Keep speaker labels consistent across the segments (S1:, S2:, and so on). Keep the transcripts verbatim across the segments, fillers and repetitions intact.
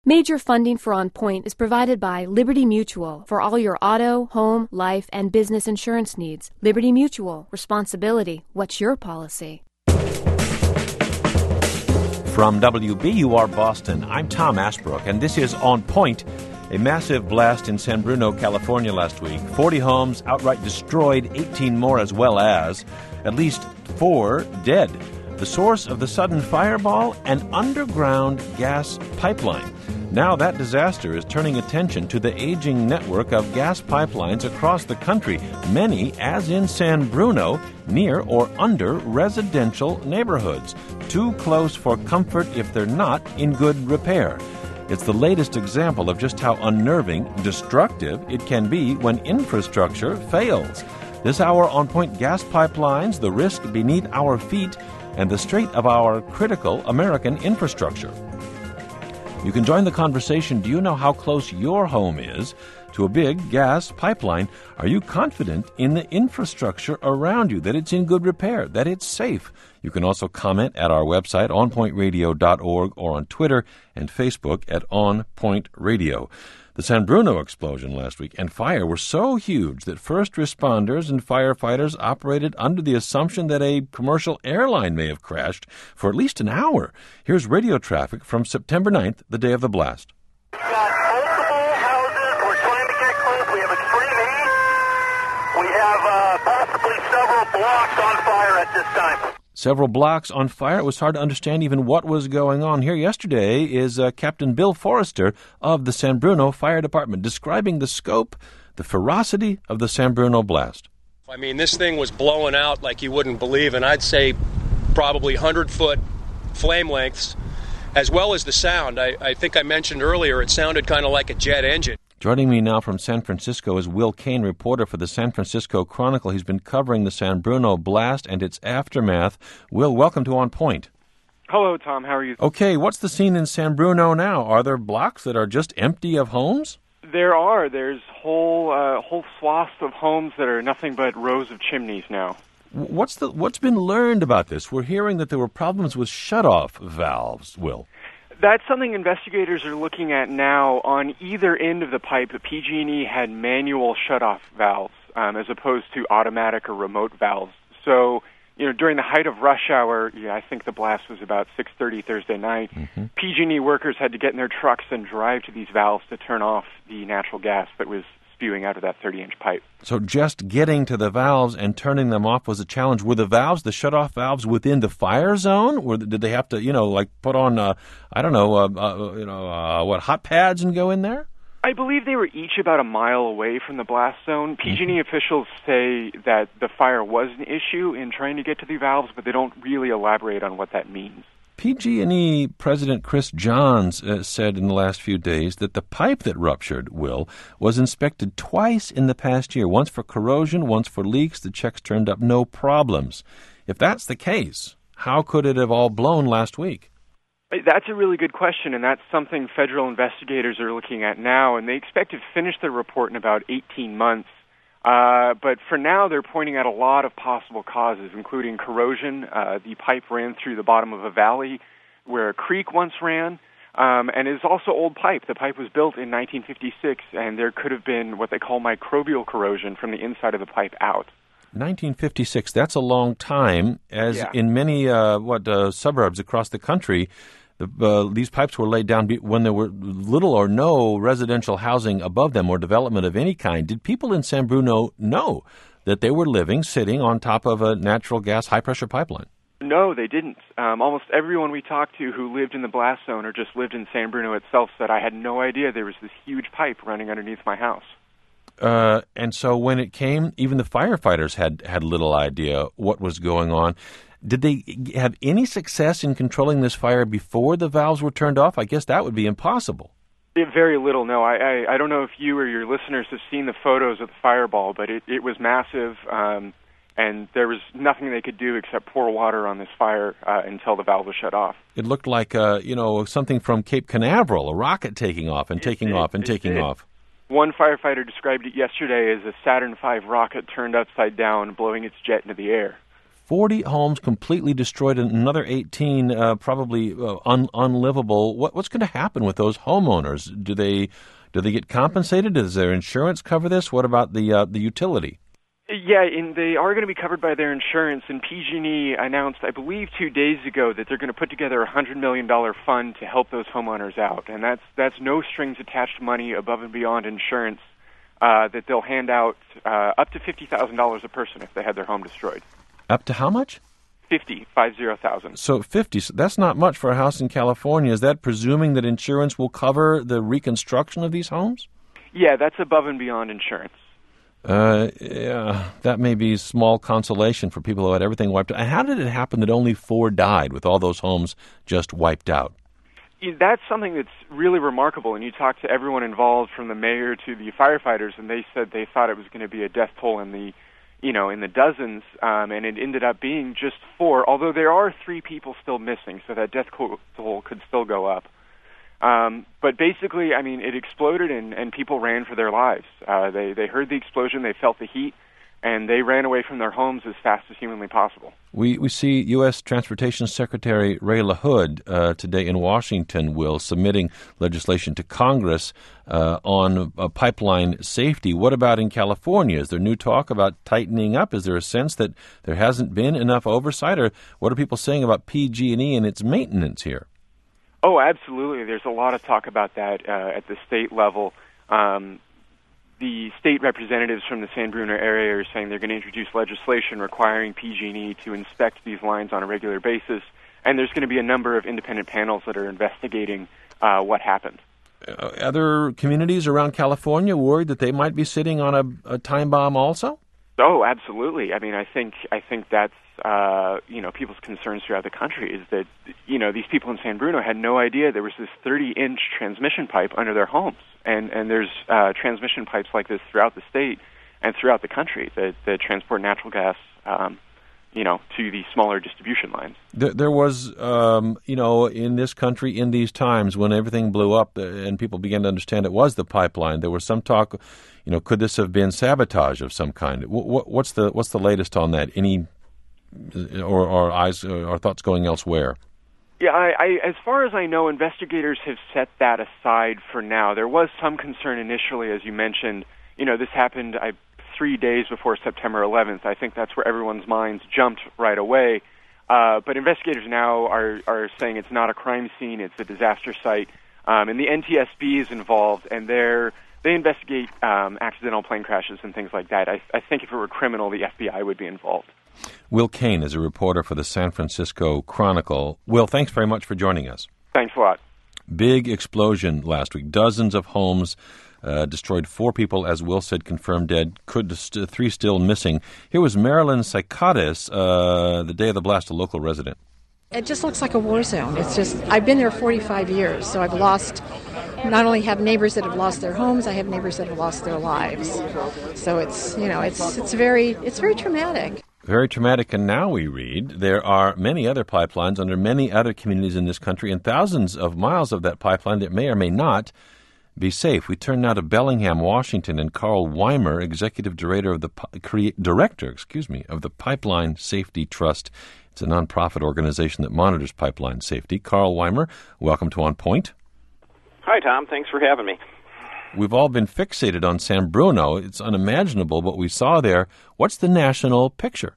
S1: Major funding for On Point is provided by Liberty Mutual for all your auto, home, life, and business insurance needs. Liberty Mutual. Responsibility. What's your policy?
S2: From W B U R Boston, I'm Tom Ashbrook, and this is On Point. A massive blast in San Bruno, California last week. forty homes outright destroyed, eighteen more as well as. At least four dead. The source of the sudden fireball? An underground gas pipeline. Now that disaster is turning attention to the aging network of gas pipelines across the country, many, as in San Bruno, near or under residential neighborhoods. Too close for comfort if they're not in good repair. It's the latest example of just how unnerving, destructive it can be when infrastructure fails. This hour on Point, gas pipelines, the risk beneath our feet, and the state of our critical American infrastructure. You can join the conversation. Do you know how close your home is to a big gas pipeline? Are you confident in the infrastructure around you, that it's in good repair, that it's safe? You can also comment at our website, on point radio dot org, or on Twitter and Facebook at On Point Radio. The San Bruno explosion last week and fire were so huge that first responders and firefighters operated under the assumption that a commercial airline may have crashed for at least an hour. Here's radio traffic from September ninth, the day of the blast.
S3: We've got multiple houses. We're trying to get close. We have extreme heat. We have uh, possibly several blocks on fire at this time.
S2: Several blocks on fire. It was hard to understand even what was going on. Here yesterday is uh, Captain Bill Forrester of the San Bruno Fire Department describing the scope, the ferocity of the San Bruno blast.
S4: I mean, this thing was blowing out like you wouldn't believe, and I'd say probably one hundred foot flame lengths, as well as the sound. I, I think I mentioned earlier it sounded kind of like a jet engine.
S2: Joining me now from San Francisco is Will Kane, reporter for the San Francisco Chronicle. He's been covering the San Bruno blast and its aftermath. Will, welcome to On Point.
S5: Hello, Tom. How are you?
S2: Okay, what's the scene in San Bruno now? Are there blocks that are just empty of homes?
S5: There are. There's whole uh, whole swaths of homes that are nothing but rows of chimneys now.
S2: What's the what's been learned about this? We're hearing that there were problems with shutoff valves, Will.
S5: That's something investigators are looking at now. On either end of the pipe, P G and E had manual shutoff valves um, as opposed to automatic or remote valves. So, you know, during the height of rush hour, yeah, I think the blast was about six thirty Thursday night, mm-hmm. P G and E workers had to get in their trucks and drive to these valves to turn off the natural gas that was spewing out of that thirty-inch pipe.
S2: So just getting to the valves and turning them off was a challenge. Were the valves, the shutoff valves, within the fire zone? Or did they have to, you know, like put on, uh, I don't know, uh, uh, you know, uh, what, hot pads and go in there?
S5: I believe they were each about a mile away from the blast zone. P G and E mm-hmm. officials say that the fire was an issue in trying to get to the valves, but they don't really elaborate on what that means.
S2: P G and E President Chris Johns uh, said in the last few days that the pipe that ruptured, Will, was inspected twice in the past year, once for corrosion, once for leaks. The checks turned up no problems. If that's the case, how could it have all blown last week?
S5: That's a really good question, and that's something federal investigators are looking at now, and they expect to finish their report in about eighteen months. Uh, but for now, they're pointing out a lot of possible causes, including corrosion. Uh, the pipe ran through the bottom of a valley where a creek once ran, um, and it is also old pipe. The pipe was built in nineteen fifty-six, and there could have been what they call microbial corrosion from the inside of the pipe out.
S2: nineteen fifty-six, that's a long time, as
S5: yeah.
S2: in many uh, what uh, suburbs across the country, the, uh, these pipes were laid down when there were little or no residential housing above them or development of any kind. Did people in San Bruno know that they were living, sitting on top of a natural gas high-pressure pipeline?
S5: No, they didn't. Um, almost everyone we talked to who lived in the blast zone or just lived in San Bruno itself said, I had no idea there was this huge pipe running underneath my house.
S2: Uh, and so when it came, even the firefighters had, had little idea what was going on. Did they have any success in controlling this fire before the valves were turned off? I guess that would be impossible.
S5: It, very little, no. I, I, I don't know if you or your listeners have seen the photos of the fireball, but it, it was massive, um, and there was nothing they could do except pour water on this fire uh, until the valve was shut off.
S2: It looked like, uh, you know, something from Cape Canaveral, a rocket taking off and
S5: it
S2: taking
S5: did,
S2: off and taking
S5: did.
S2: off.
S5: One firefighter described it yesterday as a Saturn five rocket turned upside down, blowing its jet into the air.
S2: forty homes completely destroyed and another eighteen uh, probably uh, un- unlivable. What, what's going to happen with those homeowners? Do they do they get compensated? Does their insurance cover this? What about the uh, the utility?
S5: Yeah, and they are going to be covered by their insurance, and P G and E announced, I believe, two days ago that they're going to put together a one hundred million dollars fund to help those homeowners out, and that's that's no strings attached money above and beyond insurance uh, that they'll hand out uh, up to fifty thousand dollars a person if they had their home destroyed.
S2: Up to how much?
S5: Fifty, five zero thousand.
S2: So fifty. So that's not much for a house in California. Is that presuming that insurance will cover the reconstruction of these homes?
S5: Yeah, that's above and beyond insurance.
S2: Uh, yeah, that may be small consolation for people who had everything wiped out. And how did it happen that only four died with all those homes just wiped out?
S5: That's something that's really remarkable. And you talk to everyone involved, from the mayor to the firefighters, and they said they thought it was going to be a death toll in the, you know, in the dozens, um, and it ended up being just four. Although there are three people still missing, so that death toll could still go up. Um, but basically, I mean, it exploded and, and people ran for their lives. Uh, they, they heard the explosion, they felt the heat, and they ran away from their homes as fast as humanly possible. We
S2: we see U S Transportation Secretary Ray LaHood uh, today in Washington, Will, submitting legislation to Congress uh, on uh, pipeline safety. What about in California? Is there new talk about tightening up? Is there a sense that there hasn't been enough oversight? Or what are people saying about P G and E and its maintenance here?
S5: Oh, absolutely. There's a lot of talk about that uh, at the state level. Um, the state representatives from the San Bruno area are saying they're going to introduce legislation requiring P G and E to inspect these lines on a regular basis, and there's going to be a number of independent panels that are investigating uh, what happened.
S2: Uh, other communities around California worried that they might be sitting on a, a time bomb also?
S5: Oh, absolutely. I mean, I think I think that's uh, you know people's concerns throughout the country is that you know these people in San Bruno had no idea there was this thirty-inch transmission pipe under their homes, and and there's uh, transmission pipes like this throughout the state and throughout the country that, that transport natural gas, um, you know, to the smaller distribution lines.
S2: There, there was, um, you know, in this country in these times when everything blew up and people began to understand it was the pipeline, there was some talk. You know, could this have been sabotage of some kind? What, what's the what's the latest on that? Any or, or eyes or thoughts going elsewhere?
S5: Yeah, I, I, as far as I know, investigators have set that aside for now. There was some concern initially, as you mentioned. You know, this happened I, three days before September eleventh. I think that's where everyone's minds jumped right away. Uh, but investigators now are, are saying it's not a crime scene; it's a disaster site, um, and the N T S B is involved, and they're They investigate um, accidental plane crashes and things like that. I, I think if it were criminal, the F B I would be involved.
S2: Will Kane is a reporter for the San Francisco Chronicle. Will, thanks very much for joining us.
S5: Thanks a lot.
S2: Big explosion last week. Dozens of homes uh, destroyed. Four people, as Will said, confirmed dead. Could st- three still missing. Here was Marilyn Psychotis, uh, the day of the blast, a local resident.
S6: It just looks like a war zone. It's just, I've been there forty-five years, so I've lost, not only have neighbors that have lost their homes, I have neighbors that have lost their lives. So it's, you know, it's it's very, it's very traumatic.
S2: Very traumatic, and now we read there are many other pipelines under many other communities in this country and thousands of miles of that pipeline that may or may not be safe. We turn now to Bellingham, Washington, and Carl Weimer, executive director of the crea- director, excuse me, of the Pipeline Safety Trust. It's a nonprofit organization that monitors pipeline safety. Carl Weimer, welcome to On Point.
S7: Hi, Tom. Thanks for having me.
S2: We've all been fixated on San Bruno. It's unimaginable what we saw there. What's the national picture?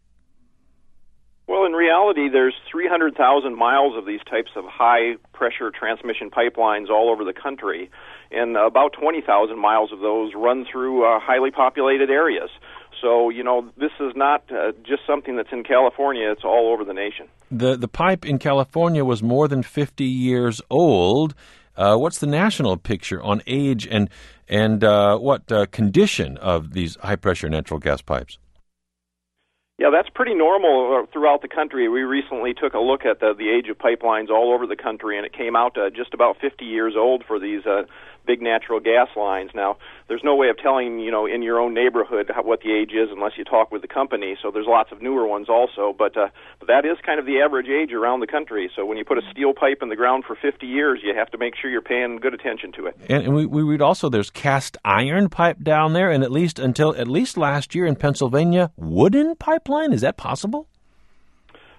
S7: Well, in reality, there's three hundred thousand miles of these types of high-pressure transmission pipelines all over the country, and about twenty thousand miles of those run through uh, highly populated areas. So, you know, this is not uh, just something that's in California. It's all over the nation.
S2: The, the pipe in California was more than fifty years old. Uh, what's the national picture on age and and uh, what uh, condition of these high-pressure natural gas pipes?
S7: Yeah, that's pretty normal throughout the country. We recently took a look at the, the age of pipelines all over the country, and it came out to just about fifty years old for these uh, big natural gas lines. Now, there's no way of telling, you know, in your own neighborhood how, what the age is unless you talk with the company, so there's lots of newer ones also, but, uh, but that is kind of the average age around the country. So when you put a steel pipe in the ground for fifty years, you have to make sure you're paying good attention to it.
S2: And, and we, we read also there's cast iron pipe down there, and at least until at least last year in Pennsylvania, wooden pipeline. Is that possible?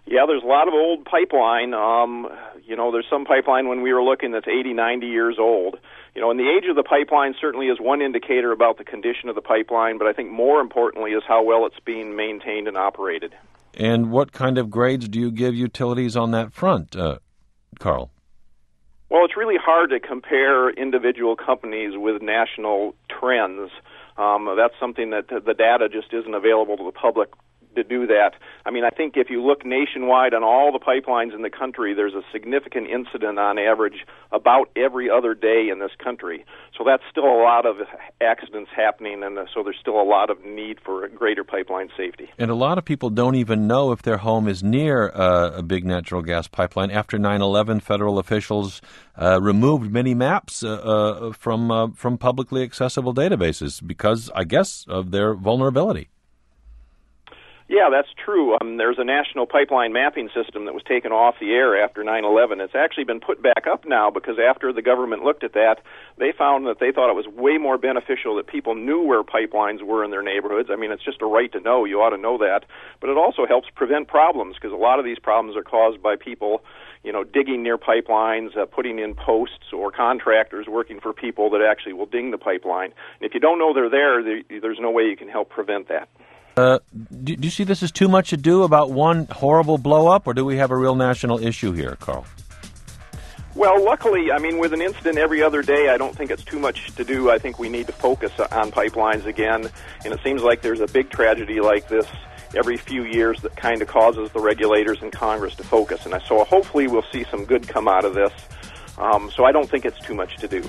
S7: Yeah, there's a lot of old pipeline. Um, you know, there's some pipeline when we were looking that's eighty, ninety years old. You know, and the age of the pipeline certainly is one indicator about the condition of the pipeline, but I think more importantly is how well it's being maintained and operated.
S2: And what kind of grades do you give utilities on that front, uh, Carl?
S7: Well, it's really hard to compare individual companies with national trends. Um, that's something that the data just isn't available to the public to do that. I mean, I think if you look nationwide on all the pipelines in the country, there's a significant incident on average about every other day in this country. So that's still a lot of accidents happening, and so there's still a lot of need for greater pipeline safety.
S2: And a lot of people don't even know if their home is near uh, a big natural gas pipeline. After nine eleven, federal officials uh, removed many maps uh, uh, from uh, from publicly accessible databases because, I guess, of their vulnerability.
S7: Yeah, that's true. Um, there's a national pipeline mapping system that was taken off the air after nine eleven. It's actually been put back up now because after the government looked at that, they found that they thought it was way more beneficial that people knew where pipelines were in their neighborhoods. I mean, it's just a right to know. You ought to know that. But it also helps prevent problems because a lot of these problems are caused by people, you know, digging near pipelines, uh, putting in posts, or contractors working for people that actually will ding the pipeline. And if you don't know they're there, there there's no way you can help prevent that.
S2: Uh, do, do you see this as too much ado about one horrible blow-up, or do we have a real national issue here, Carl?
S7: Well, luckily, I mean, with an incident every other day, I don't think it's too much to do. I think we need to focus on pipelines again, and it seems like there's a big tragedy like this every few years that kind of causes the regulators in Congress to focus. And so hopefully we'll see some good come out of this. Um, so I don't think it's too much to do.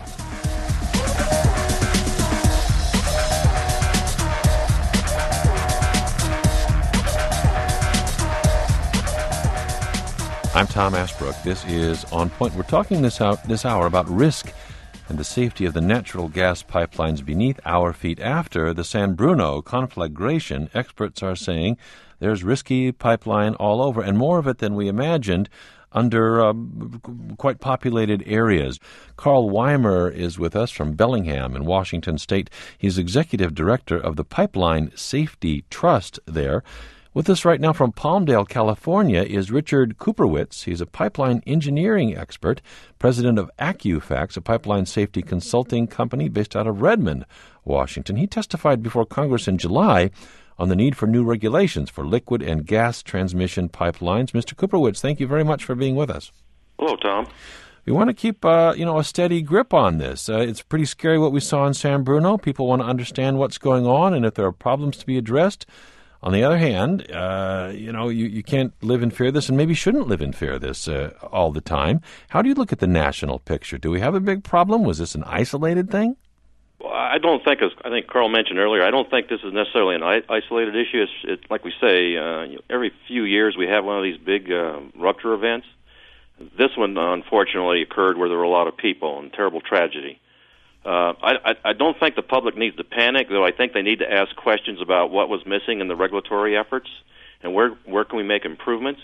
S2: I'm Tom Ashbrook. This is On Point. We're talking this, out, this hour about risk and the safety of the natural gas pipelines beneath our feet after the San Bruno conflagration. Experts are saying there's risky pipeline all over, and more of it than we imagined under uh, quite populated areas. Carl Weimer is with us from Bellingham in Washington State. He's executive director of the Pipeline Safety Trust there. With us right now from Palmdale, California, is Richard Kuprowicz. He's a pipeline engineering expert, president of AccuFacts, a pipeline safety consulting company based out of Redmond, Washington. He testified before Congress in July on the need for new regulations for liquid and gas transmission pipelines. Mister Kuprowicz, thank you very much for being with us.
S8: Hello, Tom.
S2: We want to keep, uh, you know, a steady grip on this. Uh, it's pretty scary what we saw in San Bruno. People want to understand what's going on and if there are problems to be addressed. On the other hand, uh, you know, you, you can't live in fear of this and maybe shouldn't live in fear of this uh, all the time. How do you look at the national picture? Do we have a big problem? Was this an isolated thing?
S8: Well, I don't think, as I think Carl mentioned earlier, I don't think this is necessarily an I- isolated issue. It's, it's like we say, uh, you know, every few years we have one of these big uh, rupture events. This one, unfortunately, occurred where there were a lot of people and terrible tragedy. Uh, I, I, I don't think the public needs to panic, though I think they need to ask questions about what was missing in the regulatory efforts and where where can we make improvements.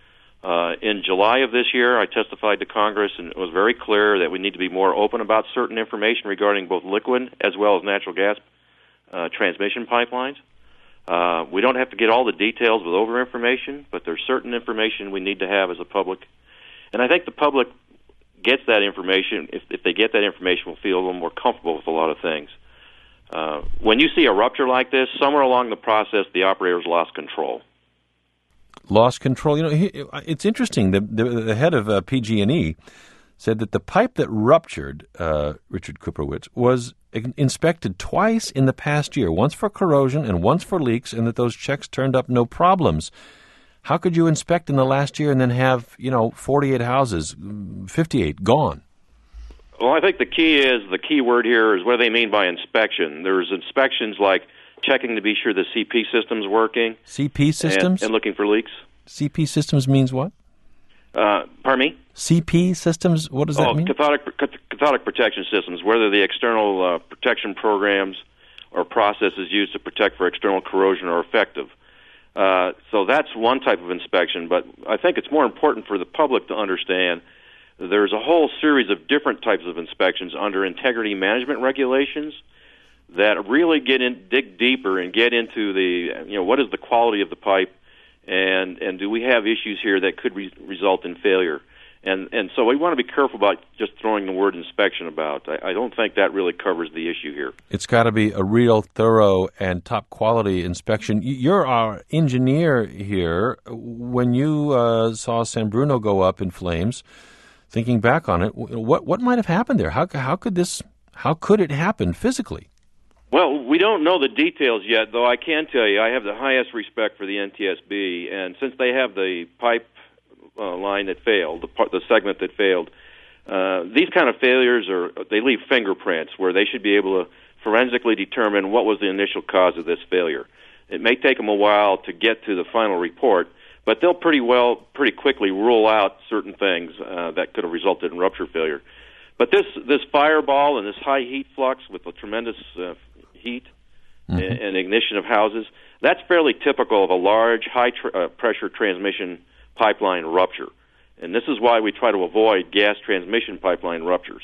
S8: Uh, in July of this year, I testified to Congress, and it was very clear that we need to be more open about certain information regarding both liquid as well as natural gas uh, transmission pipelines. Uh, we don't have to get all the details with over-information, but there's certain information we need to have as a public. And I think the public gets that information, if, if they get that information, will feel a little more comfortable with a lot of things. Uh, when you see a rupture like this, somewhere along the process, the operators lost control.
S2: Lost control. You know, he, it's interesting. The, the, the head of uh, P G and E said that the pipe that ruptured, uh, Richard Kuprowicz, was inspected twice in the past year, once for corrosion and once for leaks, and that those checks turned up no problems. How could you inspect in the last year and then have, you know, forty-eight houses, fifty-eight gone?
S8: Well, I think the key is, the key word here is what do they mean by inspection. There's inspections like checking to be sure the C P system's working.
S2: C P systems?
S8: And, and looking for leaks.
S2: C P systems means what?
S8: Uh, pardon me?
S2: C P systems, what does
S8: oh,
S2: that mean?
S8: Cathodic, cathodic protection systems, whether the external uh, protection programs or processes used to protect for external corrosion are effective. Uh, so that's one type of inspection, but I think it's more important for the public to understand there's a whole series of different types of inspections under integrity management regulations that really get in, dig deeper and get into the, you know, what is the quality of the pipe and and do we have issues here that could re- result in failure? And and so we want to be careful about just throwing the word inspection about. I, I don't think that really covers the issue here.
S2: It's got to be a real thorough and top quality inspection. You're our engineer here. When you uh, saw San Bruno go up in flames, thinking back on it, what what might have happened there? How how could this how could it happen physically?
S8: Well, we don't know the details yet, though I can tell you I have the highest respect for the N T S B, and since they have the pipe Uh, line that failed, the, part, the segment that failed. Uh, these kind of failures are they leave fingerprints where they should be able to forensically determine what was the initial cause of this failure. It may take them a while to get to the final report, but they'll pretty well, pretty quickly rule out certain things uh, that could have resulted in rupture failure. But this this fireball and this high heat flux with the tremendous uh, heat mm-hmm. and, and ignition of houses, that's fairly typical of a large high tr- uh, pressure transmission pipeline rupture. And this is why we try to avoid gas transmission pipeline ruptures.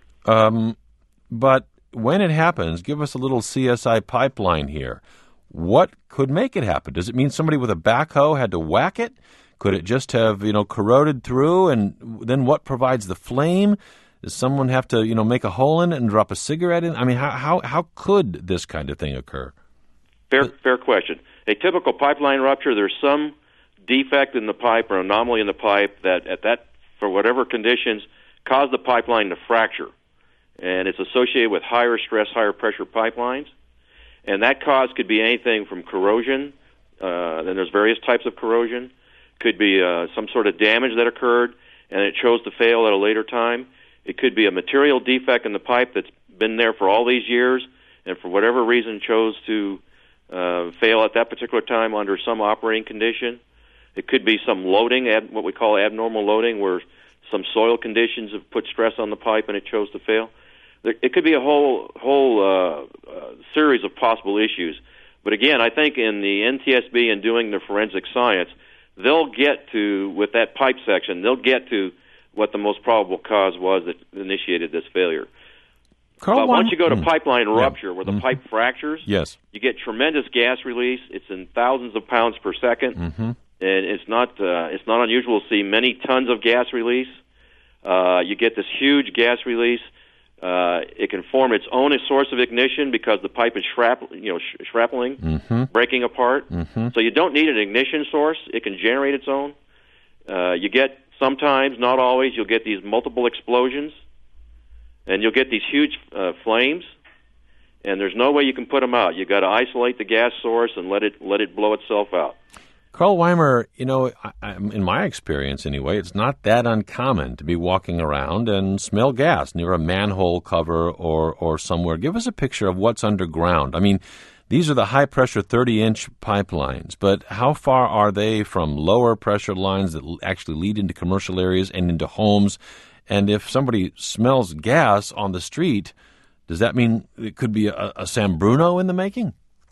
S2: Um, but when it happens, give us a little C S I pipeline here. What could make it happen? Does it mean somebody with a backhoe had to whack it? Could it just have, you know, corroded through? And then what provides the flame? Does someone have to, you know, make a hole in it and drop a cigarette in? I mean, how how, how could this kind of thing occur?
S8: Fair, fair question. A typical pipeline rupture, there's some defect in the pipe or anomaly in the pipe that at that for whatever conditions caused the pipeline to fracture, and it's associated with higher stress, higher pressure pipelines, and that cause could be anything from corrosion. Uh, then there's various types of corrosion. Could be uh, some sort of damage that occurred and it chose to fail at a later time. It could be a material defect in the pipe that's been there for all these years and for whatever reason chose to uh, fail at that particular time under some operating condition. It could be some loading, ab- what we call abnormal loading, where some soil conditions have put stress on the pipe and it chose to fail. There, it could be a whole whole uh, uh, series of possible issues. But again, I think in the N T S B and doing the forensic science, they'll get to, with that pipe section, they'll get to what the most probable cause was that initiated this failure.
S2: Carl,
S8: but once you go to mm. pipeline rupture,
S2: yeah.
S8: where the
S2: mm-hmm.
S8: pipe fractures,
S2: yes.
S8: you get tremendous gas release. It's in thousands of pounds per second.
S2: Mm-hmm.
S8: And it's not uh, it's not unusual to see many tons of gas release. Uh, you get this huge gas release. Uh, it can form its own source of ignition because the pipe is shrap- you know, sh- shrapneling,
S2: mm-hmm.
S8: breaking apart.
S2: Mm-hmm.
S8: So you don't need an ignition source. It can generate its own. Uh, you get sometimes, not always, you'll get these multiple explosions, and you'll get these huge uh, flames. And there's no way you can put them out. You've got to isolate the gas source and let it let it blow itself out.
S2: Carl Weimer, you know, I, I, in my experience anyway, it's not that uncommon to be walking around and smell gas near a manhole cover or, or somewhere. Give us a picture of what's underground. I mean, these are the high-pressure thirty-inch pipelines, but how far are they from lower-pressure lines that actually lead into commercial areas and into homes? And if somebody smells gas on the street, does that mean it could be a, a San Bruno in the making?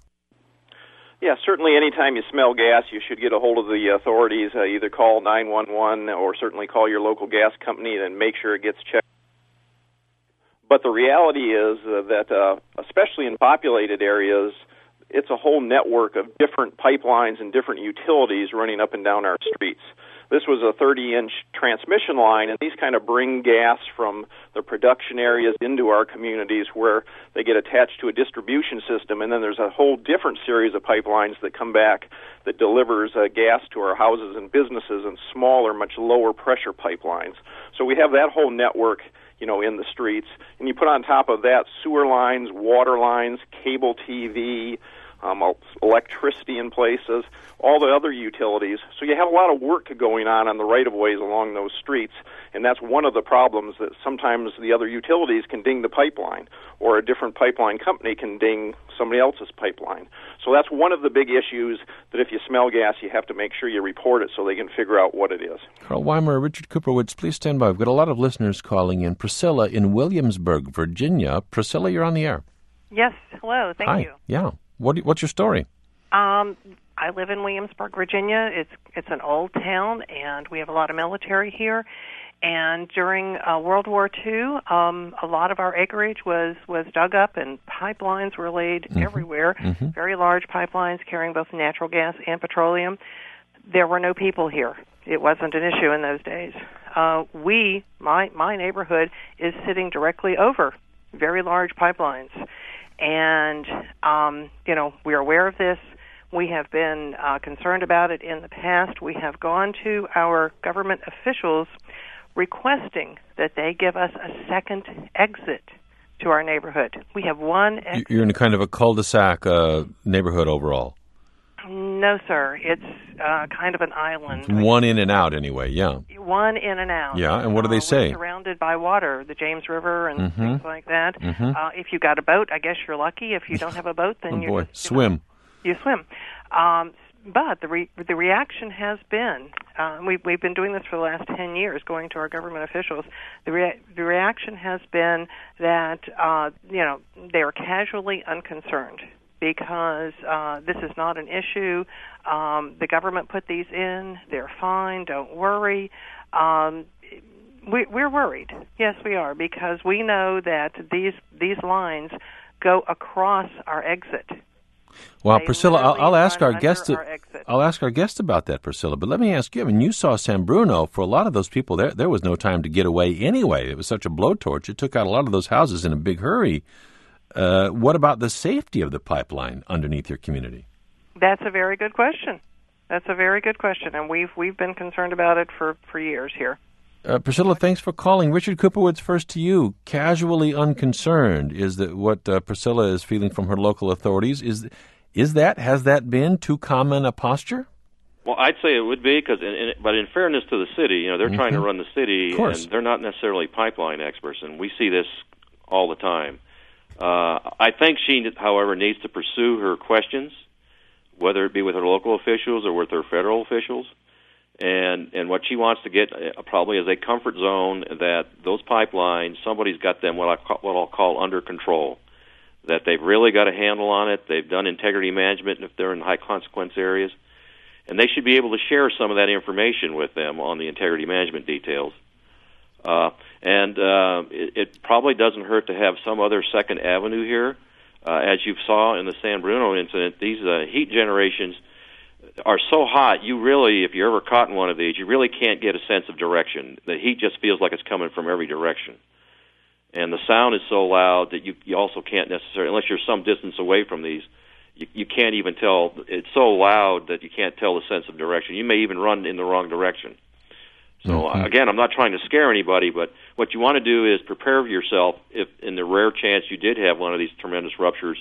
S7: Yeah, certainly anytime you smell gas, you should get a hold of the authorities. Uh, either call nine one one or certainly call your local gas company and make sure it gets checked. But the reality is uh, that, uh, especially in populated areas, it's a whole network of different pipelines and different utilities running up and down our streets. This was a thirty-inch transmission line, and these kind of bring gas from the production areas into our communities where they get attached to a distribution system, and then there's a whole different series of pipelines that come back that delivers uh, gas to our houses and businesses and smaller, much lower pressure pipelines. So we have that whole network, you know, in the streets, and you put on top of that sewer lines, water lines, cable T V, Um, electricity in places, all the other utilities. So you have a lot of work going on on the right-of-ways along those streets, and that's one of the problems, that sometimes the other utilities can ding the pipeline, or a different pipeline company can ding somebody else's pipeline. So that's one of the big issues, that if you smell gas, you have to make sure you report it so they can figure out what it is.
S2: Carl Weimer, Richard Kuprowicz, please stand by. We've got a lot of listeners calling in. Priscilla in Williamsburg, Virginia. Priscilla, you're on the air.
S9: Yes, hello, thank
S2: Hi.
S9: you.
S2: Yeah. What, what's your story?
S9: Um, I live in Williamsburg, Virginia. It's it's an old town, and we have a lot of military here. And during uh, World War Two, um, a lot of our acreage was, was dug up, and pipelines were laid mm-hmm. everywhere, mm-hmm. very large pipelines carrying both natural gas and petroleum. there were no people here. It wasn't an issue in those days. Uh, we, my my neighborhood, is sitting directly over very large pipelines, and um, you know we are aware of this. We have been uh, concerned about it in the past. We have gone to our government officials requesting that they give us a second exit to our neighborhood. We have one exit.
S2: You're in a kind of a cul-de-sac uh, neighborhood overall.
S9: No, sir. It's uh, kind of an island.
S2: One in and out, anyway, yeah.
S9: One in and out.
S2: Yeah, and what do they
S9: uh,
S2: say?
S9: We're surrounded by water, the James River and
S2: mm-hmm.
S9: things like that.
S2: Mm-hmm.
S9: Uh, if you got a boat, I guess you're lucky. If you don't have a boat, then
S2: oh,
S9: you
S2: boy.
S9: just,
S2: swim.
S9: You, know, you swim. Um, but the re- the reaction has been, uh, we, we've been doing this for the last ten years, going to our government officials. The, rea- the reaction has been that, uh, you know, they are casually unconcerned because uh, this is not an issue. Um, the government put these in. They're fine. Don't worry. Um, we, we're worried. Yes, we are, because we know that these these lines go across our exit.
S2: Well,
S9: They
S2: Priscilla, I'll, I'll ask our
S9: under
S2: guest.
S9: our exit.
S2: I'll ask our guest about that, Priscilla. But let me ask you. I mean, you saw San Bruno. For a lot of those people, there there was no time to get away anyway. It was such a blowtorch. It took out a lot of those houses in a big hurry. Uh, what about the safety of the pipeline underneath your community?
S9: That's a very good question. That's a very good question, and we've we've been concerned about it for, for years here.
S2: Uh, Priscilla, thanks for calling. Richard Cooperwoods, first to you. Casually unconcerned is that what uh, Priscilla is feeling from her local authorities. Is is that has that been too common a posture?
S8: Well, I'd say it would be, because, but in fairness to the city, you know, they're mm-hmm. trying to run the city, and they're not necessarily pipeline experts, and we see this all the time. Uh, I think she, however, needs to pursue her questions, whether it be with her local officials or with her federal officials. And and what she wants to get uh, probably is a comfort zone that those pipelines, somebody's got them what I call, what I'll call under control, that they've really got a handle on it. They've done integrity management if they're in high consequence areas, and they should be able to share some of that information with them on the integrity management details. Uh, and uh, it, it probably doesn't hurt to have some other second avenue here. Uh, as you saw in the San Bruno incident, these uh, heat generations are so hot, you really, if you're ever caught in one of these, you really can't get a sense of direction. The heat just feels like it's coming from every direction. And the sound is so loud that you, you also can't necessarily, unless you're some distance away from these, you, you can't even tell. It's so loud that you can't tell the sense of direction. You may even run in the wrong direction. So, mm-hmm. again, I'm not trying to scare anybody, but what you want to do is prepare yourself if, in the rare chance you did have one of these tremendous ruptures,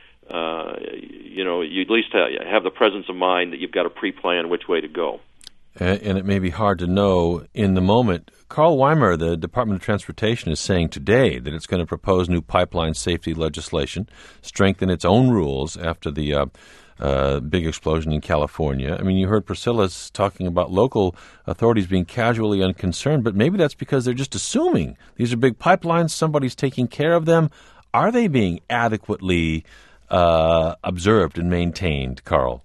S8: uh, you know, you at least have the presence of mind that you've got to pre-plan which way to go.
S2: And, and it may be hard to know in the moment. Carl Weimer, the Department of Transportation, is saying today that it's going to propose new pipeline safety legislation, strengthen its own rules after the uh, uh, big explosion in California. I mean, you heard Priscilla's talking about local authorities being casually unconcerned, but maybe that's because they're just assuming these are big pipelines, somebody's taking care of them. Are they being adequately uh, observed and maintained, Carl?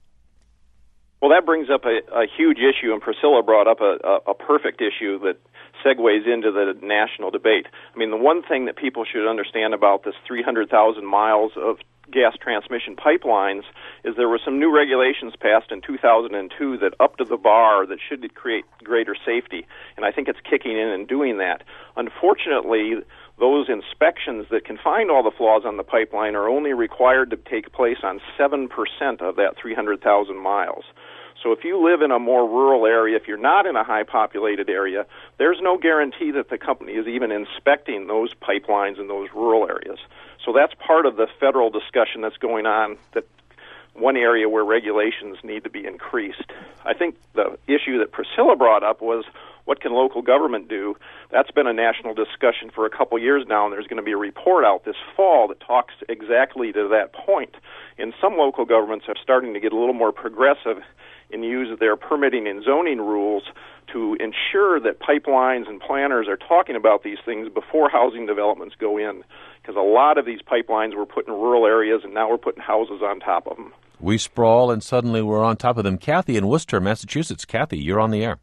S7: Well, that brings up a, a huge issue, and Priscilla brought up a, a, a perfect issue that segues into the national debate. I mean, the one thing that people should understand about this three hundred thousand miles of gas transmission pipelines is there were some new regulations passed in two thousand two that upped the bar that should create greater safety, and I think it's kicking in and doing that. Unfortunately, those inspections that can find all the flaws on the pipeline are only required to take place on seven percent of that three hundred thousand miles. So if you live in a more rural area, if you're not in a high-populated area, there's no guarantee that the company is even inspecting those pipelines in those rural areas. So that's part of the federal discussion that's going on, that one area where regulations need to be increased. I think the issue that Priscilla brought up was, what can local government do? That's been a national discussion for a couple years now, and there's going to be a report out this fall that talks exactly to that point. And some local governments are starting to get a little more progressive and use their permitting and zoning rules to ensure that pipelines and planners are talking about these things before housing developments go in, because a lot of these pipelines were put in rural areas, and now we're putting houses on top of them.
S2: We sprawl, and suddenly we're on top of them. Kathy in Worcester, Massachusetts. Kathy, you're on the air.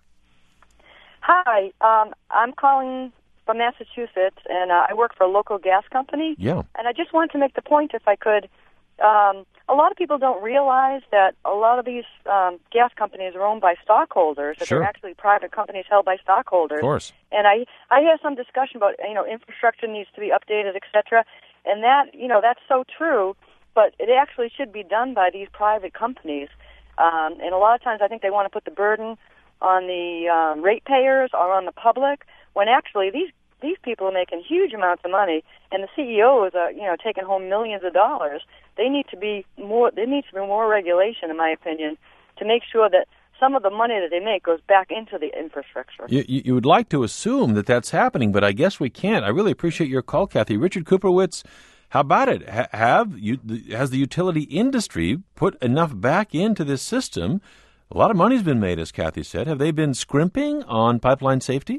S10: Hi, um, I'm calling from Massachusetts, and uh, I work for a local gas company.
S2: Yeah.
S10: And I just wanted to make the point, if I could, um, a lot of people don't realize that a lot of these um, gas companies are owned by stockholders, that
S2: Sure.
S10: they're actually private companies held by stockholders.
S2: Of course.
S10: And I, I had some discussion about, you know, infrastructure needs to be updated, et cetera. And that, you know, that's so true, but it actually should be done by these private companies. Um, and a lot of times I think they want to put the burden on the um, ratepayers or on the public, when actually these these people are making huge amounts of money, and the C E Os are, you know, taking home millions of dollars. They need to be more. There needs to be more regulation, in my opinion, to make sure that some of the money that they make goes back into the infrastructure.
S2: You, you would like to assume that that's happening, but I guess we can't. I really appreciate your call, Kathy. Richard Kuprowitz, how about it? Ha- have you, has the utility industry put enough back into this system? A lot of money's been made, as Kathy said. Have they been scrimping on pipeline safety?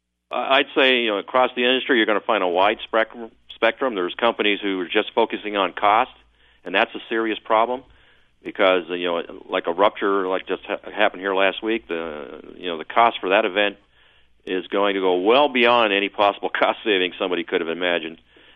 S8: I'd say, you know, across the industry, you're going to find a wide spectrum. spectrum. There's companies who are just focusing on cost, and that's a serious problem because, you know, like a rupture like just ha- happened here last week, the, you know, the cost for that event is going to go well beyond any possible cost savings somebody could have imagined.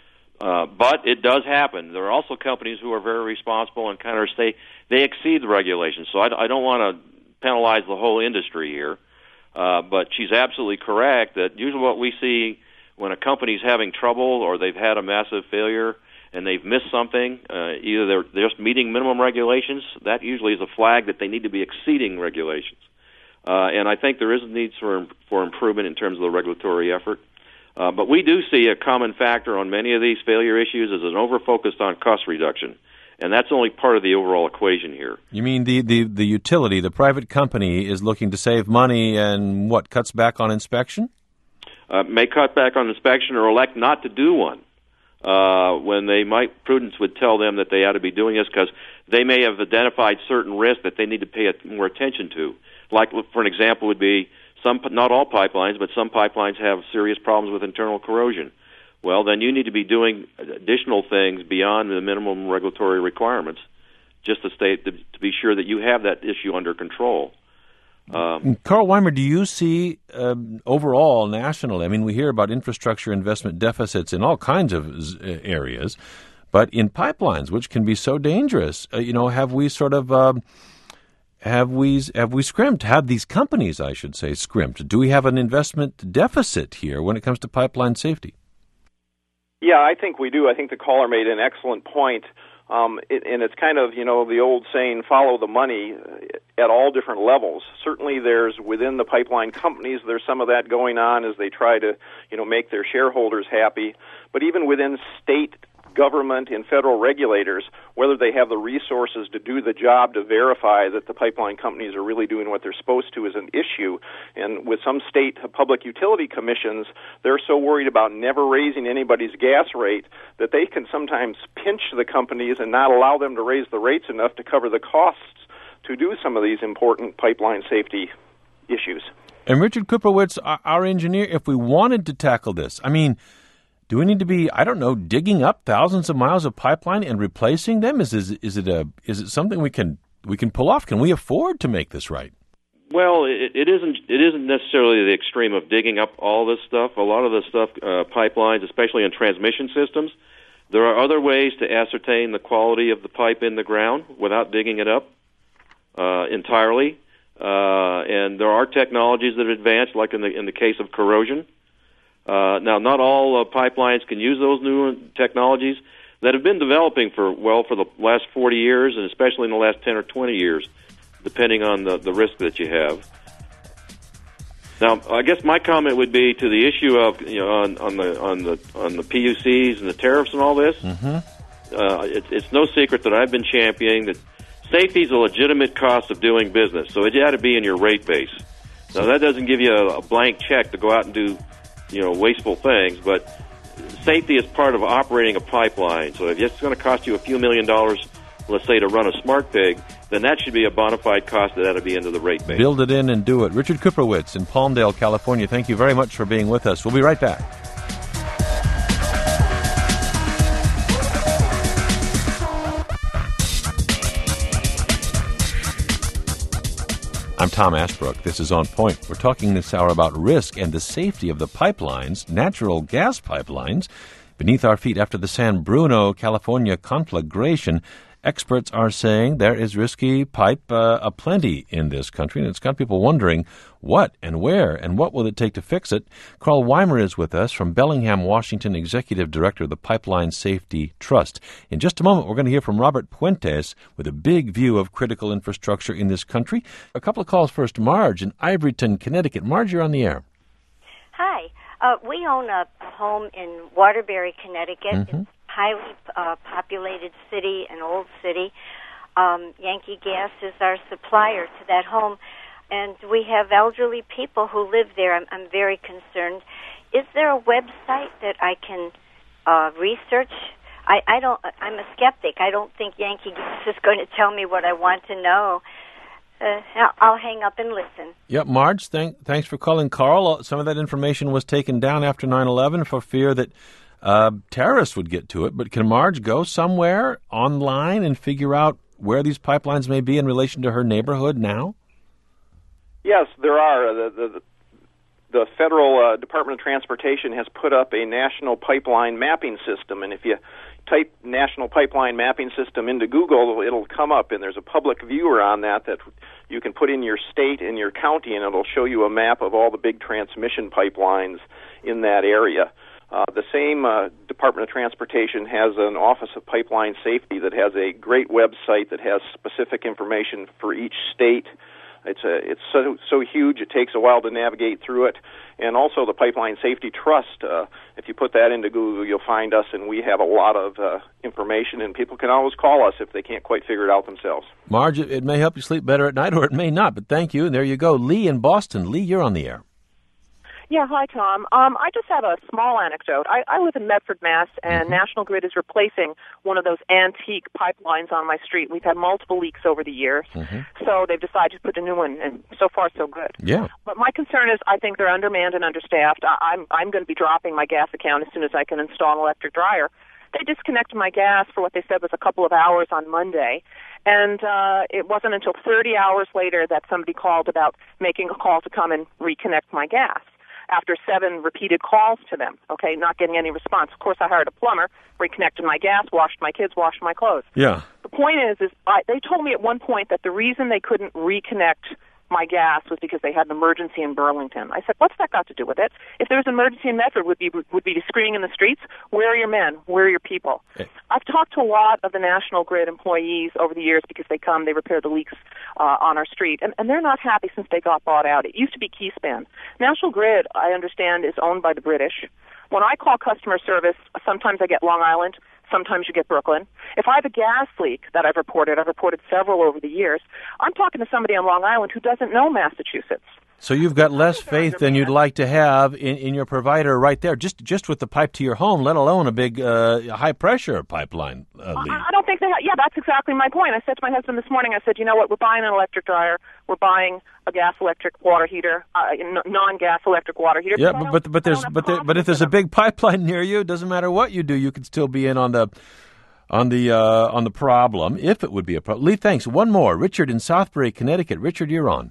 S8: Uh, but it does happen. There are also companies who are very responsible and kind of stay, they exceed the regulations. So I, I don't want to penalize the whole industry here. Uh, but she's absolutely correct that usually what we see when a company's having trouble or they've had a massive failure and they've missed something, uh, either they're, they're just meeting minimum regulations, that usually is a flag that they need to be exceeding regulations. Uh, and I think there is a need for, for improvement in terms of the regulatory effort. Uh, but we do see a common factor on many of these failure issues is an over-focus on cost reduction. And that's only part of the overall equation here.
S2: You mean the, the, the utility, the private company, is looking to save money and, what, cuts back on inspection?
S8: Uh, may cut back on inspection or elect not to do one uh, when they might, prudence would tell them that they ought to be doing this because they may have identified certain risks that they need to pay more attention to. Like, for an example, would be some, not all pipelines, but some pipelines have serious problems with internal corrosion. Well, then you need to be doing additional things beyond the minimum regulatory requirements just to, stay, to, to be sure that you have that issue under control. Um,
S2: Carl Weimer, do you see um, overall nationally, I mean, we hear about infrastructure investment deficits in all kinds of z- areas, but in pipelines, which can be so dangerous, uh, you know, have we sort of, uh, have we have we scrimped? Have these companies, I should say, scrimped? Do we have an investment deficit here when it comes to pipeline safety?
S7: Yeah, I think we do. I think the caller made an excellent point. Um, it, and it's kind of, you know, the old saying, follow the money at all different levels. Certainly there's, within the pipeline companies, there's some of that going on as they try to, you know, make their shareholders happy. But even within state government and federal regulators, whether they have the resources to do the job to verify that the pipeline companies are really doing what they're supposed to is an issue. And with some state public utility commissions, they're so worried about never raising anybody's gas rate that they can sometimes pinch the companies and not allow them to raise the rates enough to cover the costs to do some of these important pipeline safety issues.
S2: And Richard Kuprowitz, our engineer, if we wanted to tackle this, I mean, do we need to be, I don't know, digging up thousands of miles of pipeline and replacing them? Is is, is it a is it something we can we can pull off? Can we afford to make this right?
S8: Well, it, it isn't. It isn't necessarily the extreme of digging up all this stuff. A lot of the stuff, uh, pipelines, especially in transmission systems, there are other ways to ascertain the quality of the pipe in the ground without digging it up uh, entirely. Uh, and there are technologies that advance, like in the in the case of corrosion. Uh, now, not all uh, pipelines can use those new technologies that have been developing for, well, for the last forty years, and especially in the last ten or twenty years, depending on the, the risk that you have. Now, I guess my comment would be to the issue of, you know, on, on the on the on the P U Cs and the tariffs and all this.
S2: Mm-hmm.
S8: Uh, it, it's no secret that I've been championing that safety is a legitimate cost of doing business, so it ought to be in your rate base. Now, that doesn't give you a, a blank check to go out and do, you know, wasteful things, but safety is part of operating a pipeline. So if it's going to cost you a few million dollars, let's say, to run a smart pig, then that should be a bona fide cost that ought to be into the rate base.
S2: Build it in and do it. Richard Kuprowitz in Palmdale, California, thank you very much for being with us. We'll be right back. I'm Tom Ashbrook. This is On Point. We're talking this hour about risk and the safety of the pipelines, natural gas pipelines, beneath our feet after the San Bruno, California conflagration. experts are saying there is risky pipe uh, aplenty in this country, and it's got people wondering what and where and what will it take to fix it. Carl Weimer is with us from Bellingham, Washington, Executive Director of the Pipeline Safety Trust. In just a moment, we're going to hear from Robert Puentes with a big view of critical infrastructure in this country. A couple of calls first. Marge in Ivoryton, Connecticut. Marge, you're on the air.
S11: Hi. Uh, we own a home in Waterbury, Connecticut.
S2: Mm-hmm.
S11: It's a highly uh, populated city, an old city. Um, Yankee Gas is our supplier to that home. And we have elderly people who live there. I'm, I'm very concerned. Is there a website that I can uh, research? I, I don't. I'm a skeptic. I don't think Yankee Gas is going to tell me what I want to know. Uh, I'll hang up and listen.
S2: Yep, Marge, thank, thanks for calling. Carl, some of that information was taken down after nine eleven for fear that uh, terrorists would get to it. But can Marge go somewhere online and figure out where these pipelines may be in relation to her neighborhood now?
S7: Yes, there are. The, the, the Federal uh, Department of Transportation has put up a national pipeline mapping system, and if you type National Pipeline Mapping System into Google, it'll come up, and there's a public viewer on that that you can put in your state and your county, and it'll show you a map of all the big transmission pipelines in that area. Uh, the same uh, Department of Transportation has an Office of Pipeline Safety that has a great website that has specific information for each state. It's a, it's so so huge it takes a while to navigate through it. And also the Pipeline Safety Trust, uh, if you put that into Google, you'll find us, and we have a lot of uh, information, and people can always call us if they can't quite figure it out themselves.
S2: Marge, it may help you sleep better at night, or it may not, but thank you. And there you go. Lee in Boston. Lee, you're on the air.
S12: Yeah, hi, Tom. Um, I just have a small anecdote. I, I live in Medford, Mass., and mm-hmm. National Grid is replacing one of those antique pipelines on my street. We've had multiple leaks over the years, mm-hmm. so they've decided to put a new one, and so far, so good.
S2: Yeah.
S12: But my concern is I think they're undermanned and understaffed. I, I'm, I'm going to be dropping my gas account as soon as I can install an electric dryer. They disconnected my gas for what they said was a couple of hours on Monday, and uh, it wasn't until thirty hours later that somebody called about making a call to come and reconnect my gas. After seven repeated calls to them, okay, not getting any response. Of course, I hired a plumber, reconnected my gas, washed my kids, washed my clothes.
S2: Yeah.
S12: The point is, is I, they told me at one point that the reason they couldn't reconnect my gas was because they had an emergency in Burlington. I said, what's that got to do with it? If there was an emergency in Medford, would be would be screaming in the streets? Where are your men? Where are your people? Okay. I've talked to a lot of the National Grid employees over the years because they come, they repair the leaks uh, on our street, and, and they're not happy since they got bought out. It used to be Keyspan. National Grid, I understand, is owned by the British. When I call customer service, sometimes I get Long Island, sometimes you get Brooklyn. If I have a gas leak that I've reported, I've reported several over the years, I'm talking to somebody on Long Island who doesn't know Massachusetts.
S2: So you've got less faith than you'd like to have in, in your provider right there, just just with the pipe to your home, let alone a big uh, high-pressure pipeline uh, leak.
S12: I, I don't think they have. Yeah, that's exactly my point. I said to my husband this morning, I said, you know what, we're buying an electric dryer, we're buying a gas-electric water heater, uh, non-gas electric water heater.
S2: Yeah, but but, but there's but there, but if there's a big pipeline near you, it doesn't matter what you do, you could still be in on the on the uh, on the problem, if it would be a problem. Lee, thanks. One more. Richard in Southbury, Connecticut. Richard, you're on.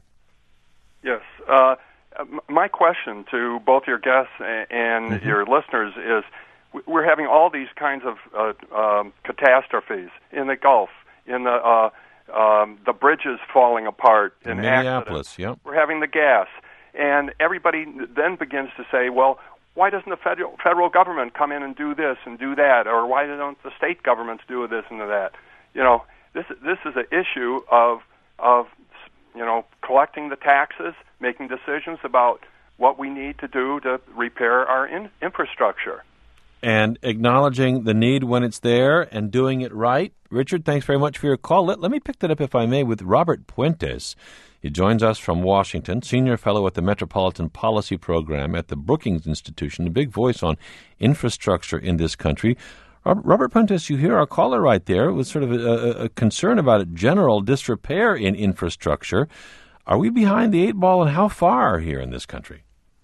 S13: Yes. Uh, my question to both your guests and mm-hmm. your listeners is, we're having all these kinds of uh, um, catastrophes in the Gulf, in the uh, um, the bridges falling apart in
S2: Minneapolis.
S13: Yep.
S2: Yep.
S13: We're having the gas, and everybody then begins to say, well, why doesn't the federal federal government come in and do this and do that, or why don't the state governments do this and that? You know, this this is an issue of of you know, collecting the taxes, making decisions about what we need to do to repair our in- infrastructure.
S2: And acknowledging the need when it's there and doing it right. Richard, thanks very much for your call. Let, let me pick that up, if I may, with Robert Puentes. He joins us from Washington, senior fellow at the Metropolitan Policy Program at the Brookings Institution, a big voice on infrastructure in this country. Robert Puentes, you hear our caller right there with sort of a, a concern about a general disrepair in infrastructure. Are we behind the eight ball, and how far here in this country?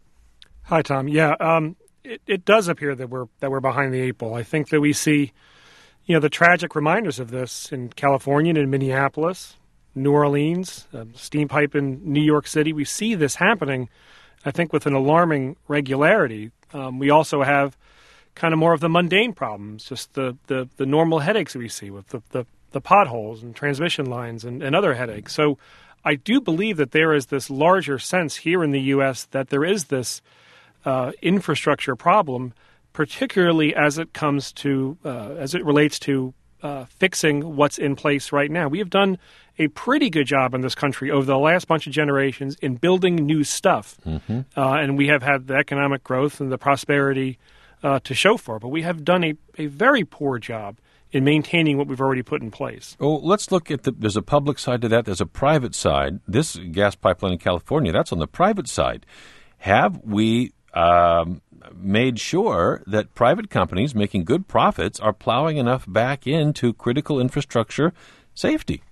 S14: Hi, Tom. Yeah, um, it, it does appear that we're that we're behind the eight ball. I think that we see, you know, the tragic reminders of this in California and in Minneapolis, New Orleans, um, steam pipe in New York City. We see this happening, I think, with an alarming regularity. Um, we also have kind of more of the mundane problems, just the, the, the normal headaches we see with the, the the potholes and transmission lines and, and other headaches. So I do believe that there is this larger sense here in the U S that there is this uh, infrastructure problem, particularly as it comes to, uh, as it relates to uh, fixing what's in place right now. We have done a pretty good job in this country over the last bunch of generations in building new stuff. Mm-hmm. Uh, and we have had the economic growth and the prosperity uh, to show for it. But we have done a, a very poor job in maintaining what we've already put in place.
S2: Oh, let's look at the, there's a public side to that. There's a private side. This gas pipeline in California, that's on the private side. Have we um, made sure that private companies making good profits are plowing enough back into critical infrastructure safety?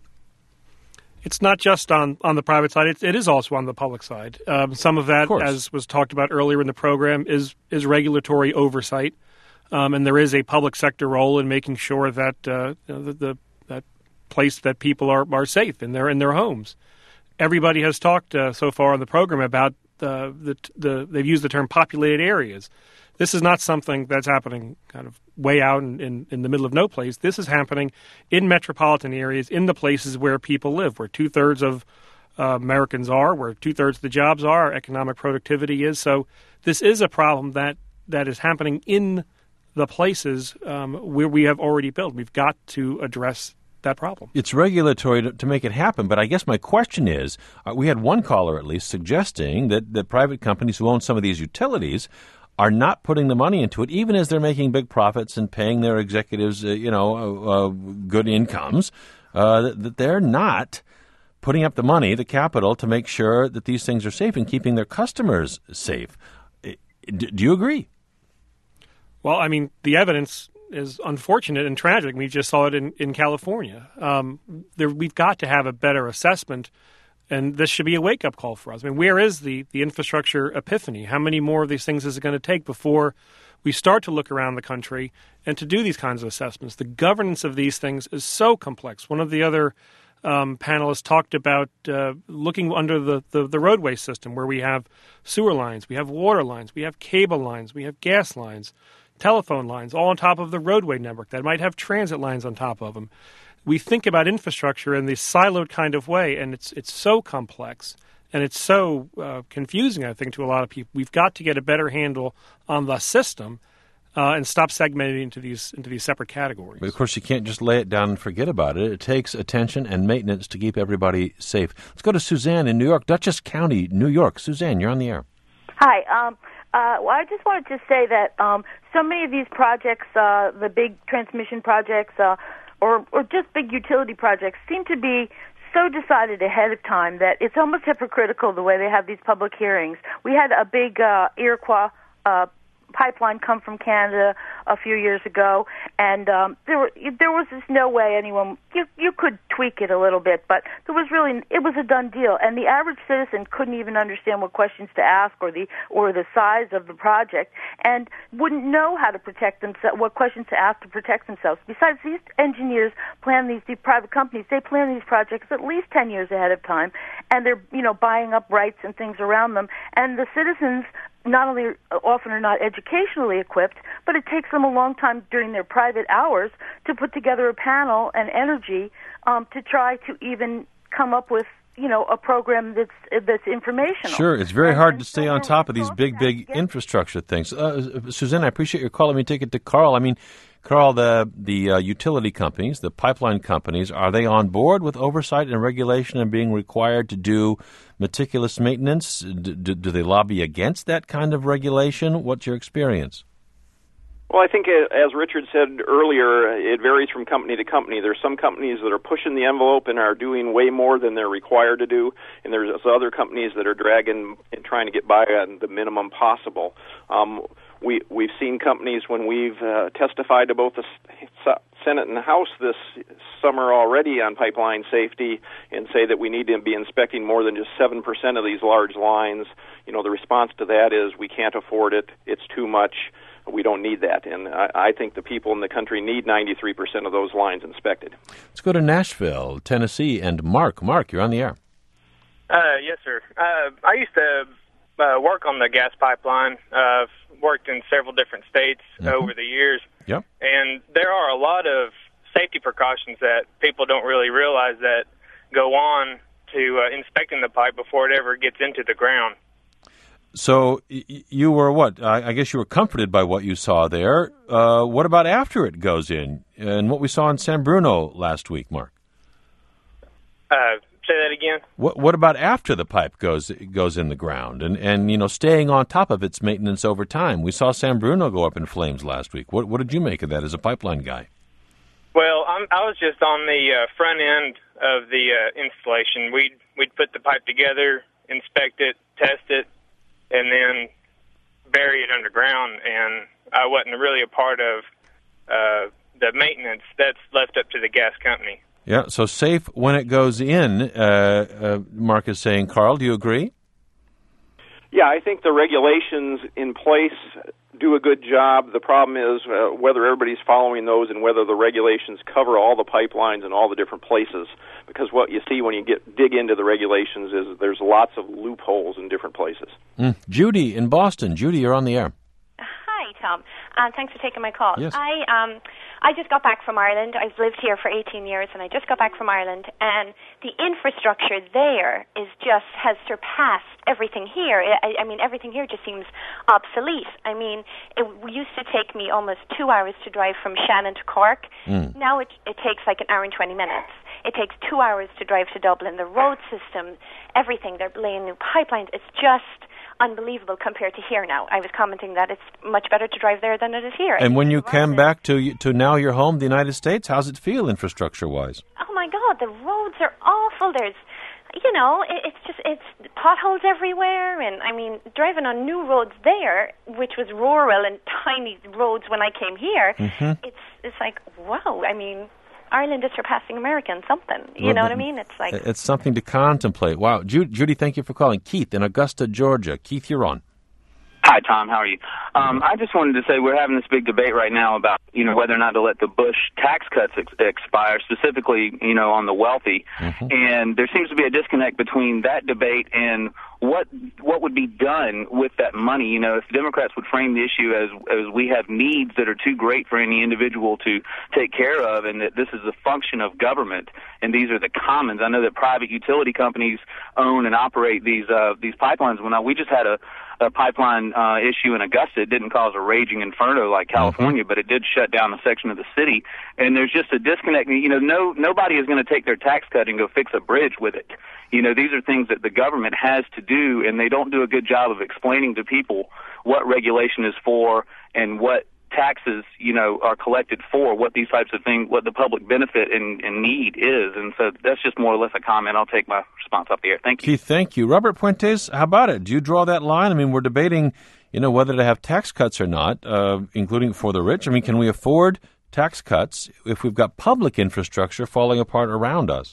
S14: It's not just on, on the private side. It, it is also on the public side. Um, some of that, of as was talked about earlier in the program, is, is regulatory oversight. Um, and there is a public sector role in making sure that uh, you know, the, the that place that people are, are safe in their in their homes. Everybody has talked uh, so far on the program about uh, the the they've used the term populated areas. This is not something that's happening kind of way out in, in, in the middle of no place. This is happening in metropolitan areas, in the places where people live, where two thirds of uh, Americans are, where two thirds of the jobs are, economic productivity is. So this is a problem that that is happening in the places um, where we have already built. We've got to address that problem.
S2: It's regulatory to, to make it happen, but I guess my question is, uh, we had one caller at least suggesting that, that private companies who own some of these utilities are not putting the money into it, even as they're making big profits and paying their executives, uh, you know, uh, uh, good incomes, uh, that, that they're not putting up the money, the capital, to make sure that these things are safe and keeping their customers safe. D- do you agree?
S14: Well, I mean, the evidence is unfortunate and tragic. We just saw it in, in California. Um, there, we've got to have a better assessment, and this should be a wake-up call for us. I mean, where is the, the infrastructure epiphany? How many more of these things is it going to take before we start to look around the country and to do these kinds of assessments? The governance of these things is so complex. One of the other um, panelists talked about uh, looking under the, the, the roadway system, where we have sewer lines, we have water lines, we have cable lines, we have gas lines, telephone lines, all on top of the roadway network that might have transit lines on top of them. We think about infrastructure in this siloed kind of way, and it's it's so complex and it's so uh, confusing, I think, to a lot of people. We've got to get a better handle on the system uh, and stop segmenting into these into these separate categories.
S2: But of course, you can't just lay it down and forget about it. It takes attention and maintenance to keep everybody safe. Let's go to Suzanne in New York, Dutchess County, New York. Suzanne, you're on the air.
S15: Hi. Um, uh, well, I just wanted to say that um, so many of these projects, uh, the big transmission projects, uh, or, or just big utility projects, seem to be so decided ahead of time that it's almost hypocritical the way they have these public hearings. We had a big uh, Iroquois uh, pipeline come from Canada a few years ago, and um, there were, there was just no way anyone you you could tweak it a little bit, but there was really it was a done deal, and the average citizen couldn't even understand what questions to ask or the or the size of the project, and wouldn't know how to protect themselves, what questions to ask to protect themselves. Besides, these engineers plan these, these private companies, they plan these projects at least ten years ahead of time, and they're you know buying up rights and things around them, and the citizens not only often are not educationally equipped, but it takes them a long time during their private hours to put together a panel and energy um, to try to even come up with, you know, a program that's that's informational.
S2: Sure, it's very and, hard and to stay so on top of these big, big yeah. infrastructure things. Uh, Suzanne, I appreciate your call. Let me take it to Carl. I mean, Carl, the the uh, utility companies, the pipeline companies, are they on board with oversight and regulation and being required to do meticulous maintenance? Do, do, do they lobby against that kind of regulation? What's your experience?
S7: Well, I think, as Richard said earlier, it varies from company to company. There's some companies that are pushing the envelope and are doing way more than they're required to do, and there's other companies that are dragging and trying to get by on the minimum possible. Um, we, we've seen companies, when we've uh, testified to both the Senate and the House this summer already on pipeline safety, and say that we need to be inspecting more than just seven percent of these large lines. You know, the response to that is, we can't afford it, it's too much. We don't need that, and I, I think the people in the country need ninety-three percent of those lines inspected.
S2: Let's go to Nashville, Tennessee, and Mark. Mark, you're on the air.
S16: Uh, yes, sir. Uh, I used to uh, work on the gas pipeline. Uh, I've worked in several different states mm-hmm. over the years.
S2: Yep.
S16: And there are a lot of safety safety precautions that people don't really realize that go on to uh, inspecting the pipe before it ever gets into the ground.
S2: So y- you were what? I, I guess you were comforted by what you saw there. Uh, what about after it goes in, and what we saw in San Bruno last week, Mark?
S16: Uh, say that again.
S2: What What about after the pipe goes goes in the ground, and, and you know staying on top of its maintenance over time? We saw San Bruno go up in flames last week. What What did you make of that as a pipeline guy?
S16: Well, I'm, I was just on the uh, front end of the uh, installation. We'd we'd put the pipe together, inspect it, test it, and then bury it underground. And I wasn't really a part of uh, the maintenance. That's left up to the gas company.
S2: Yeah, so safe when it goes in, uh, uh, Mark is saying. Carl, do you agree?
S7: Yeah, I think the regulations in place do a good job. The problem is uh, whether everybody's following those and whether the regulations cover all the pipelines in all the different places. Because what you see when you get dig into the regulations is there's lots of loopholes in different places.
S2: Mm. Judy in Boston. Judy, you're on the air.
S17: Hi, Tom. Uh, thanks for taking my call.
S2: Yes.
S17: I um, I just got back from Ireland. I've lived here for eighteen years, and I just got back from Ireland. And the infrastructure there is just has surpassed everything here. I, I mean, everything here just seems obsolete. I mean, it used to take me almost two hours to drive from Shannon to Cork.
S2: Mm.
S17: Now it, it takes like an hour and twenty minutes. It takes two hours to drive to Dublin. The road system, everything, they're laying new pipelines. It's just unbelievable compared to here now. I was commenting that it's much better to drive there than it is here.
S2: And when you came back to to now your home, the United States, how's it feel infrastructure-wise?
S17: Oh, my God, the roads are awful. There's, you know, it, it's just, it's potholes everywhere. And, I mean, driving on new roads there, which was rural and tiny roads when I came here,
S2: mm-hmm.
S17: it's it's like, wow, I mean, Ireland is surpassing America in something. You
S2: well,
S17: know what I mean? It's like...
S2: It's something to contemplate. Wow. Judy, Judy, thank you for calling. Keith in Augusta, Georgia. Keith, you're on.
S18: Hi, Tom. How are you? Um, I just wanted to say we're having this big debate right now about, you know, whether or not to let the Bush tax cuts ex- expire, specifically, you know, on the wealthy.
S2: Mm-hmm.
S18: And there seems to be a disconnect between that debate and what what would be done with that money. You know, if Democrats would frame the issue as as we have needs that are too great for any individual to take care of, and that this is a function of government, and these are the commons. I know that private utility companies own and operate these uh, these pipelines. Well, now we just had a a pipeline uh, issue in Augusta. It didn't cause a raging inferno like California, mm-hmm. but it did shut down a section of the city. And there's just a disconnect. You know, no nobody is going to take their tax cut and go fix a bridge with it. You know, these are things that the government has to do, and they don't do a good job of explaining to people what regulation is for and what taxes, you know, are collected for, what these types of things, what the public benefit and, and need is. And so that's just more or less a comment. I'll take my response off the air. Thank you.
S2: Keith, thank you. Robert Puentes, how about it? Do you draw that line? I mean, we're debating, you know, whether to have tax cuts or not, uh, including for the rich. I mean, can we afford tax cuts if we've got public infrastructure falling apart around us?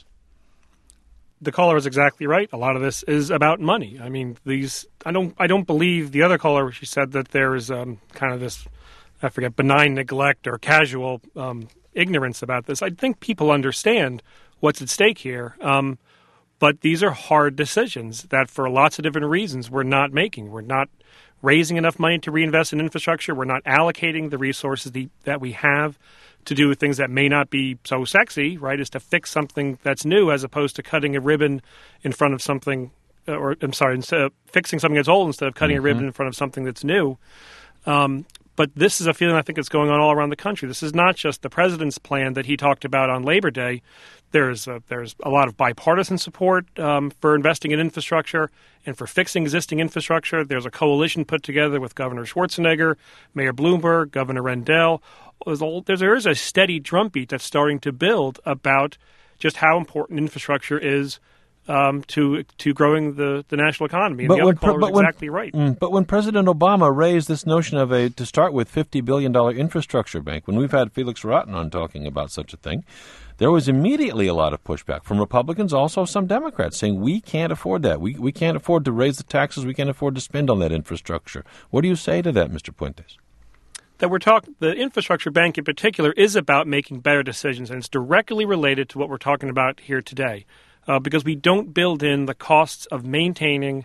S14: The caller is exactly right. A lot of this is about money. I mean, these, I don't, I don't believe the other caller, she said that there is um, kind of this, I forget, benign neglect or casual um, ignorance about this. I think people understand what's at stake here. Um, but these are hard decisions that for lots of different reasons we're not making. We're not raising enough money to reinvest in infrastructure. We're not allocating the resources the, that we have to do things that may not be so sexy, right, is to fix something that's new as opposed to cutting a ribbon in front of something, uh, or I'm sorry, instead of fixing something that's old instead of cutting mm-hmm. a ribbon in front of something that's new. Um, but this is a feeling I think that's going on all around the country. This is not just the president's plan that he talked about on Labor Day. There's a, there's a lot of bipartisan support um, for investing in infrastructure and for fixing existing infrastructure. There's a coalition put together with Governor Schwarzenegger, Mayor Bloomberg, Governor Rendell. There's a, there is a steady drumbeat that's starting to build about just how important infrastructure is um, to to growing the, the national economy. And
S2: but
S14: the
S2: when,
S14: other caller
S2: but
S14: was
S2: when,
S14: exactly right.
S2: Mm, but when President Obama raised this notion of a, to start with, fifty billion dollars infrastructure bank, when we've had Felix Rotten on talking about such a thing, there was immediately a lot of pushback from Republicans, also some Democrats, saying we can't afford that. We we can't afford to raise the taxes. We can't afford to spend on that infrastructure. What do you say to that, Mister Puentes?
S14: That we're talking, the infrastructure bank in particular is about making better decisions, and it's directly related to what we're talking about here today, uh, because we don't build in the costs of maintaining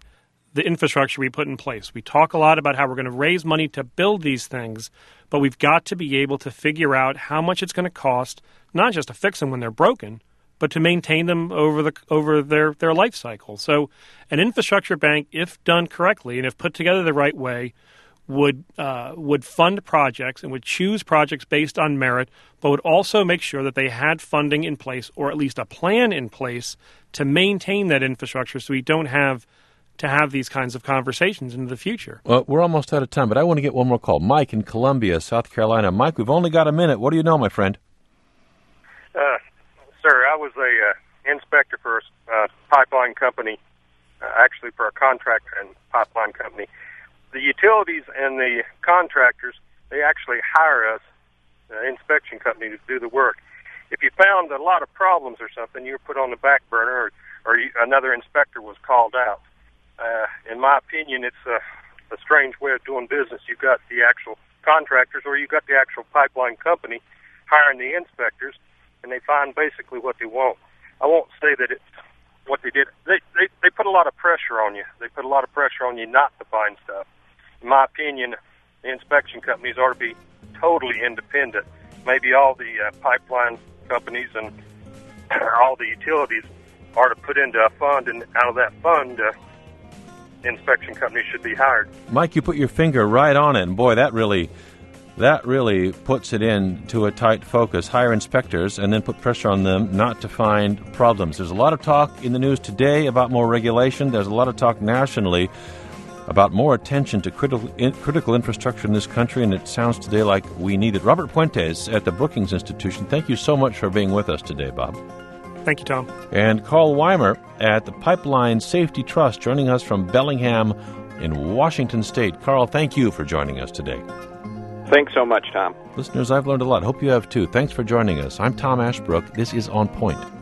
S14: the infrastructure we put in place. We talk a lot about how we're going to raise money to build these things, but we've got to be able to figure out how much it's going to cost, not just to fix them when they're broken, but to maintain them over the over their, their life cycle. So an infrastructure bank, if done correctly and if put together the right way, would uh, would fund projects and would choose projects based on merit, but would also make sure that they had funding in place or at least a plan in place to maintain that infrastructure so we don't have to have these kinds of conversations into the future.
S2: Well, we're almost out of time, but I want to get one more call. Mike in Columbia, South Carolina. Mike, we've only got a minute. What do you know, my friend?
S19: Uh, sir, I was a uh, inspector for a uh, pipeline company, uh, actually for a contractor and pipeline company. The utilities and the contractors, they actually hire us, uh, inspection company, to do the work. If you found a lot of problems or something, you were put on the back burner, or, or you, another inspector was called out. Uh, in my opinion, it's a, a strange way of doing business. You've got the actual contractors, or you've got the actual pipeline company hiring the inspectors, and they find basically what they want. I won't say that it's what they did. They, they they put a lot of pressure on you. They put a lot of pressure on you not to find stuff. In my opinion, the inspection companies ought to be totally independent. Maybe all the uh, pipeline companies and all the utilities are to put into a fund, and out of that fund, uh, inspection companies should be hired.
S2: Mike, you put your finger right on it, and boy, that really, that really puts it into a tight focus. Hire inspectors and then put pressure on them not to find problems. There's a lot of talk in the news today about more regulation. There's a lot of talk nationally about more attention to critical in, critical infrastructure in this country, and it sounds today like we need it. Robert Puentes at the Brookings Institution, thank you so much for being with us today, Bob.
S14: Thank you, Tom.
S2: And Carl Weimer at the Pipeline Safety Trust, joining us from Bellingham in Washington State. Carl, thank you for joining us today.
S7: Thanks so much, Tom.
S2: Listeners, I've learned a lot. Hope you have too. Thanks for joining us. I'm Tom Ashbrook. This is On Point.